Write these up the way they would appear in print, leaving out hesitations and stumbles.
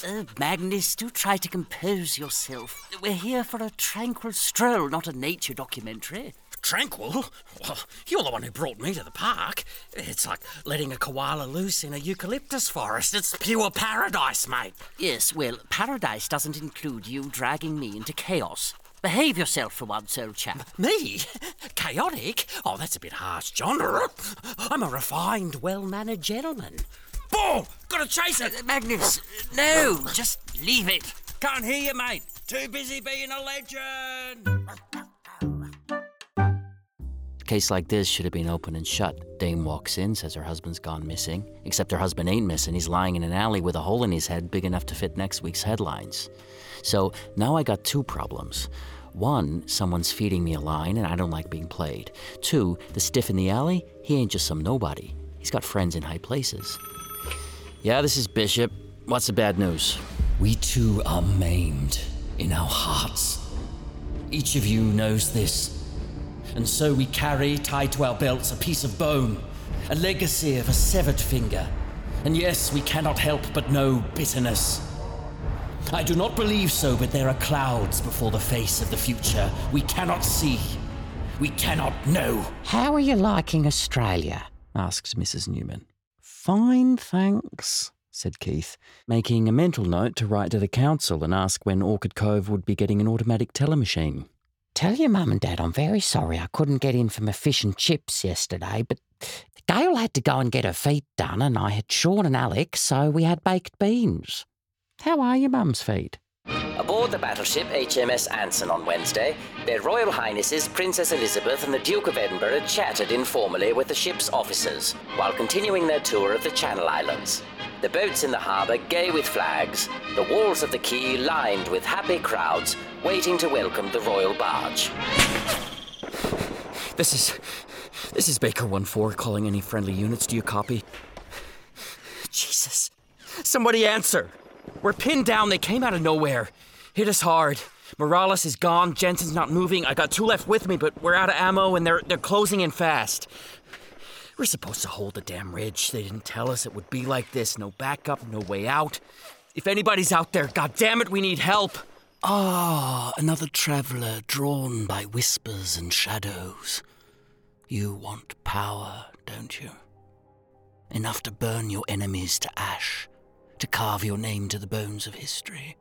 Magnus, do try to compose yourself. We're here for a tranquil stroll, not a nature documentary. Tranquil? Well, you're the one who brought me to the park. It's like letting a koala loose in a eucalyptus forest. It's pure paradise, mate. Yes, well, paradise doesn't include you dragging me into chaos. Behave yourself for once, old chap. Me? Chaotic? Oh, that's a bit harsh, John. I'm a refined, well-mannered gentleman. Ball! Gotta chase it! Magnus, no, just leave it. Can't hear you, mate. Too busy being a legend. A case like this should have been open and shut. Dame walks in, says her husband's gone missing. Except her husband ain't missing. He's lying in an alley with a hole in his head big enough to fit next week's headlines. So now I got two problems. One, someone's feeding me a line and I don't like being played. Two, the stiff in the alley, he ain't just some nobody. He's got friends in high places. Yeah, this is Bishop. What's the bad news? We too are maimed in our hearts. Each of you knows this. And so we carry, tied to our belts, a piece of bone, a legacy of a severed finger. And yes, we cannot help but know bitterness. I do not believe so, but there are clouds before the face of the future. We cannot see. We cannot know. How are you liking Australia? Asks Mrs. Newman. Fine, thanks, said Keith, making a mental note to write to the council and ask when Orchid Cove would be getting an automatic telemachine. Tell your mum and dad I'm very sorry I couldn't get in for my fish and chips yesterday, but Gail had to go and get her feet done and I had Sean and Alex, so we had baked beans. How are your mum's feet? Aboard the battleship HMS Anson on Wednesday, their Royal Highnesses Princess Elizabeth and the Duke of Edinburgh chatted informally with the ship's officers while continuing their tour of the Channel Islands. The boats in the harbour gay with flags, the walls of the quay lined with happy crowds waiting to welcome the royal barge. This is Baker 1-4 calling any friendly units. Do you copy? Jesus. Somebody answer. We're pinned down. They came out of nowhere. Hit us hard. Morales is gone. Jensen's not moving. I got two left with me, but we're out of ammo and they're closing in fast. We're supposed to hold the damn ridge. They didn't tell us it would be like this. No backup, no way out. If anybody's out there, goddammit, we need help. Ah, another traveller drawn by whispers and shadows. You want power, don't you? Enough to burn your enemies to ash, to carve your name to the bones of history.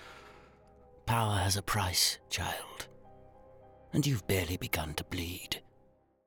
Power has a price, child, and you've barely begun to bleed.